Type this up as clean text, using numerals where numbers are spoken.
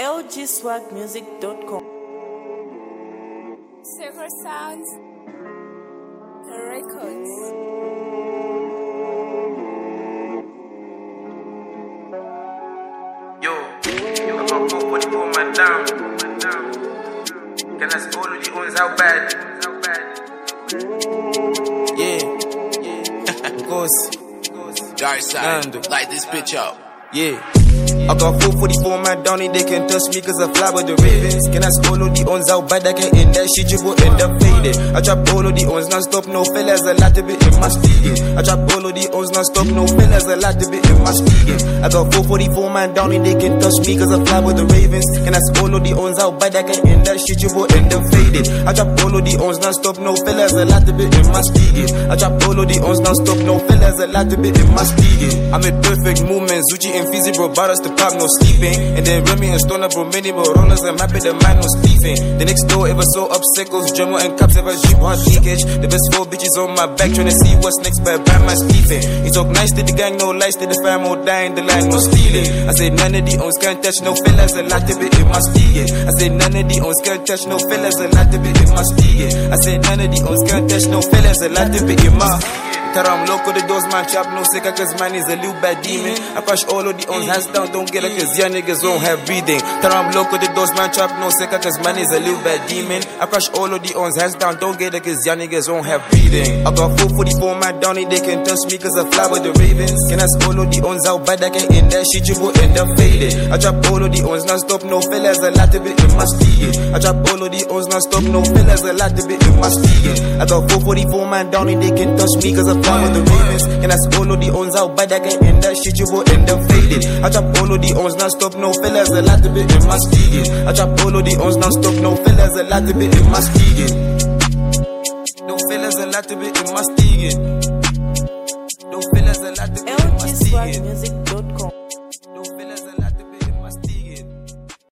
lgswagmusic.com. Several Sounds Records. Yo, I got 444 man down. Can I see all of the ones how bad? Yeah, of course. Dark side, light this bitch up. Yeah. I got 444 man down and they can touch me cause I fly with the Ravens. Can I all of the ons out bad I can in that shit you will end up faded. I drop all of the ons non-stop, no fellas a lot to be in my speaking. I drop all of the ons non-stop, no fellas a lot to be in my speaking. I got 444 man down and they can touch me cause I fly with the Ravens. Can I all of the ons out bad I can in that shit you will end up faded. I drop all of the ons non-stop, no fellas a lot to be in my speaking. I drop all of the ons non-stop, no fellas a lot to be in my speaking. I'm in perfect movement, Zucci and Fizzy bro brought us to pop, no sleeping. And then Remy and Stoner bro many more runners, I'm happy the man no sleeping. The next door ever so upset goes Drummer and Cops ever jeep hard leakage. The best 4 bitches on my back trying to see what's next but by my sleeping. He talk nice to the gang, no lies to the fam, all dying the line, no stealing. I say none of the ons can't touch no fellas, a lot to be in my speaking. I say none of the ons can't touch no fellas, a lot to be in my speaking. I say none of the ons can't touch no fellas, a lot to be in my. I'm loco, the doors man chop no sicker cause man is a little bad demon. I push all of the ons hands down, don't get it cause young niggas don't have breathing. I'm loco, the doors man chop no sicker cause man is a little bad demon. I push all of the ons hands down, don't get it cause young niggas don't have breathing. I got 444 man down and they can touch me cause I fly with the Ravens. Can I all of the ons out bad I can in that shit you will end up faded. I drop all of the ons non-stop, no fellas a lot to be in my speaking. I drop all of the ons non-stop, no fellas a lot to be in my speaking. I got 444 man down and they can touch me cause I fly with the Ravens. And I all of the ons out bad I can in that shit you will end up faded. I drop all of the ons non-stop, no fellas a lot to be in my speaking. I drop all of the ons non-stop, no fellas a lot to be in my speaking. No fellas a lot to be in my speaking. No fellas a lot to be in my speaking.